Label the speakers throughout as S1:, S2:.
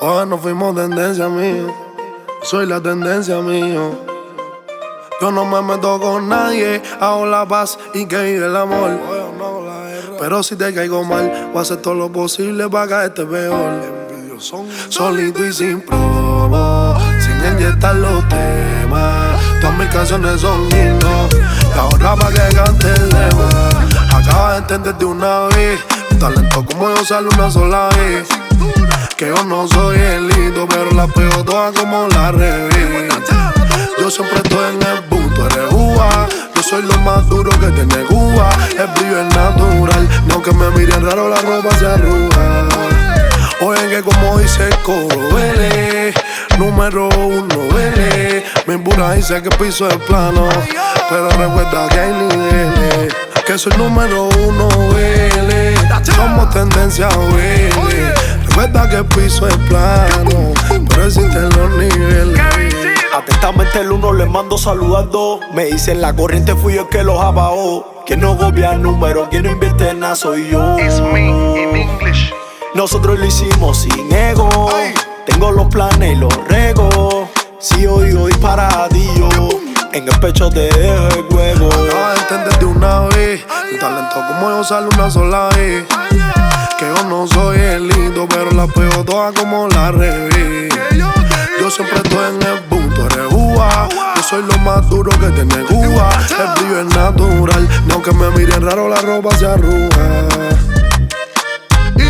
S1: Hoy no fuimos tendencia mío, soy la tendencia mío. Yo no me meto con nadie, hago la paz y que vive el amor. Pero si te caigo mal, voy a hacer todo lo posible para caerte peor. Solito y sin promo, sin inyectar los temas. Todas mis canciones son himnos, y ahora pa' que cante el lema. Acabas de entender de una vez, un talento como yo sale una sola vez. Que yo no soy el lindo, pero la pego toda como la revés. Yo siempre estoy en el punto, eres uva. Yo soy lo más duro que tiene Cuba. El brillo es natural, ni aunque me miren raro la ropa se arruga. Oye que como dice el coro, vele, número uno, vele. Mi pura dice que el piso es plano, pero recuerda que hay niveles. Que soy número uno, vele. Somos tendencia, vele. Recuerda que el piso es plano, pero existen los niveles.
S2: Atentamente el uno le mando saludando. Me dicen la corriente fui yo el que los apagó. Quien no copia el número, quien no invierte en nada soy yo.
S3: It's me in English.
S2: Nosotros lo hicimos sin ego. Tengo los planes y los regos. Si oigo disparadillo, en el pecho te dejo el juego.
S1: Acabas de entender de una vez, un talento como yo sale una sola vez. Que yo no soy el lindo, pero la pego toda como la revés. Yo siempre estoy en el punto, eres uva. Yo soy lo más duro que tiene Cuba. El brillo es natural, ni aunque me miren raro la ropa se arruga.
S3: Y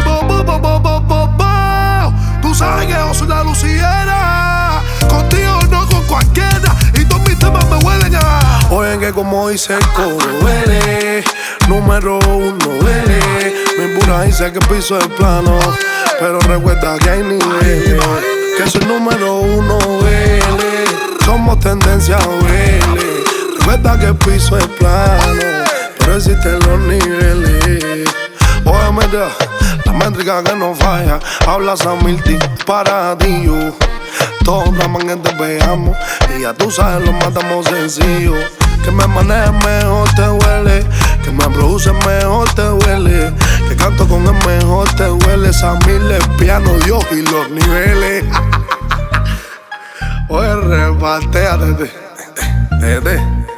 S3: tú sabes que yo soy la luciera. Contigo no con cualquiera. Y todos mis temas me huelen a.
S1: Oye que como dice el coro, vele, número uno, vele. Mi pura dice que el piso es plano, pero recuerda que hay niveles. Que soy número uno, vele. Somos tendencia, vele. Recuerda que el piso es plano, pero existen los niveles. Oye, mira, la métrica que no falla, habla San Milti para ti, yo. Todos raman que te pegamos y ya tú sabes, lo matamos sencillo. Que me manejes mejor te huele, que me produces mejor te huele, que canto con el mejor te huele. A mil el piano, Dios y los niveles. Oye, repartea,